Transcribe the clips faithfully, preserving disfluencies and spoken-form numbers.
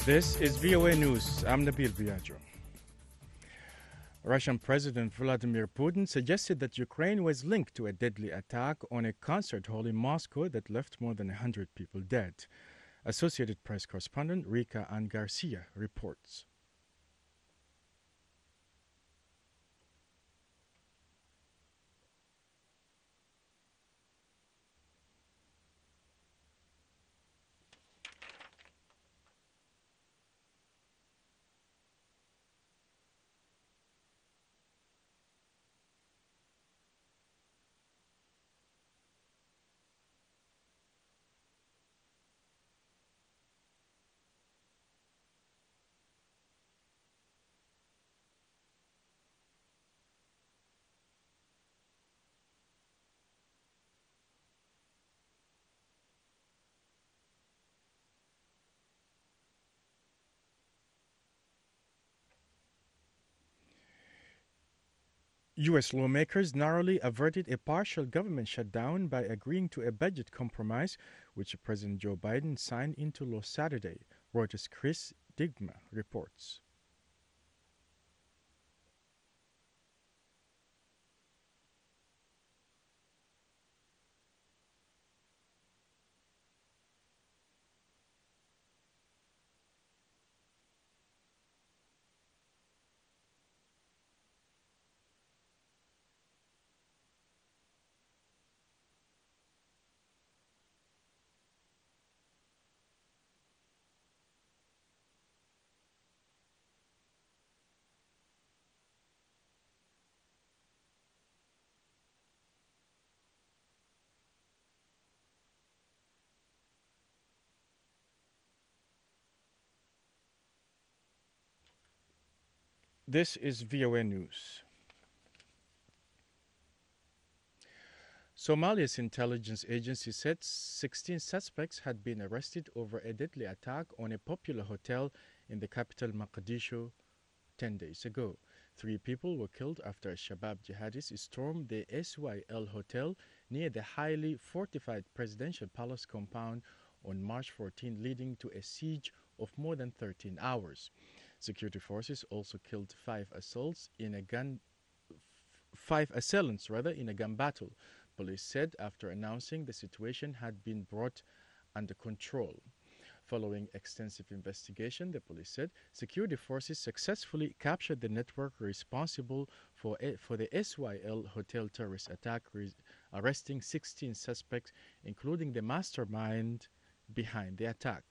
This is V O A News. I'm Nabil Biagio. Russian President Vladimir Putin suggested that Ukraine was linked to a deadly attack on a concert hall in Moscow that left more than one hundred people dead. Associated Press correspondent Rika Ann Garcia reports. U S lawmakers narrowly averted a partial government shutdown by agreeing to a budget compromise, which President Joe Biden signed into law Saturday. Reuters' Chris Digma reports. This is V O A News. Somalia's intelligence agency said sixteen suspects had been arrested over a deadly attack on a popular hotel in the capital Mogadishu ten days ago. Three people were killed after a Shabab jihadists stormed the S Y L hotel near the highly fortified presidential palace compound on March fourteenth, leading to a siege of more than thirteen hours. Security forces also killed five assaults in a gun five assailants rather in a gun battle, police said after announcing the situation had been brought under control. Following extensive investigation, the police said security forces successfully captured the network responsible for a, for the S Y L hotel terrorist attack, arresting sixteen suspects, including the mastermind behind the attack.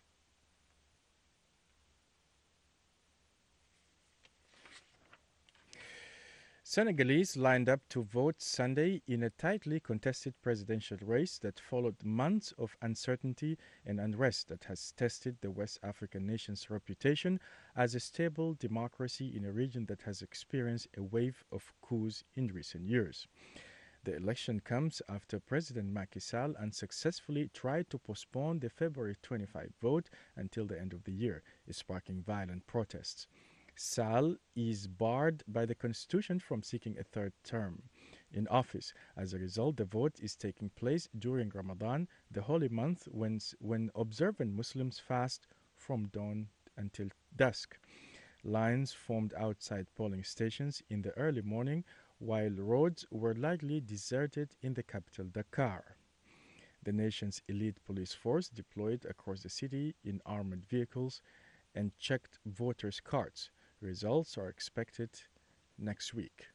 Senegalese lined up to vote Sunday in a tightly contested presidential race that followed months of uncertainty and unrest that has tested the West African nation's reputation as a stable democracy in a region that has experienced a wave of coups in recent years. The election comes after President Macky Sall unsuccessfully tried to postpone the February twenty-fifth vote until the end of the year, sparking violent protests. Sall is barred by the Constitution from seeking a third term in office. As a result, the vote is taking place during Ramadan, the holy month when, when observant Muslims fast from dawn until dusk. Lines formed outside polling stations in the early morning, while roads were largely deserted in the capital, Dakar. The nation's elite police force deployed across the city in armored vehicles and checked voters' cards. Results are expected next week.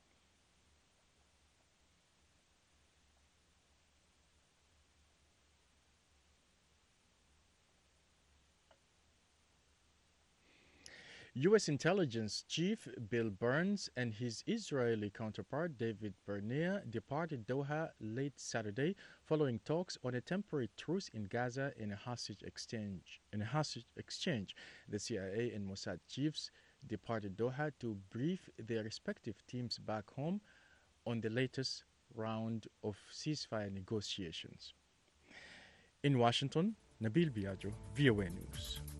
U S intelligence chief Bill Burns and his Israeli counterpart David Bernier departed Doha late Saturday following talks on a temporary truce in Gaza in a hostage exchange. In a hostage exchange, the C I A and Mossad chiefs departed Doha to brief their respective teams back home on the latest round of ceasefire negotiations. In Washington, Nabil Biagio, V O A News.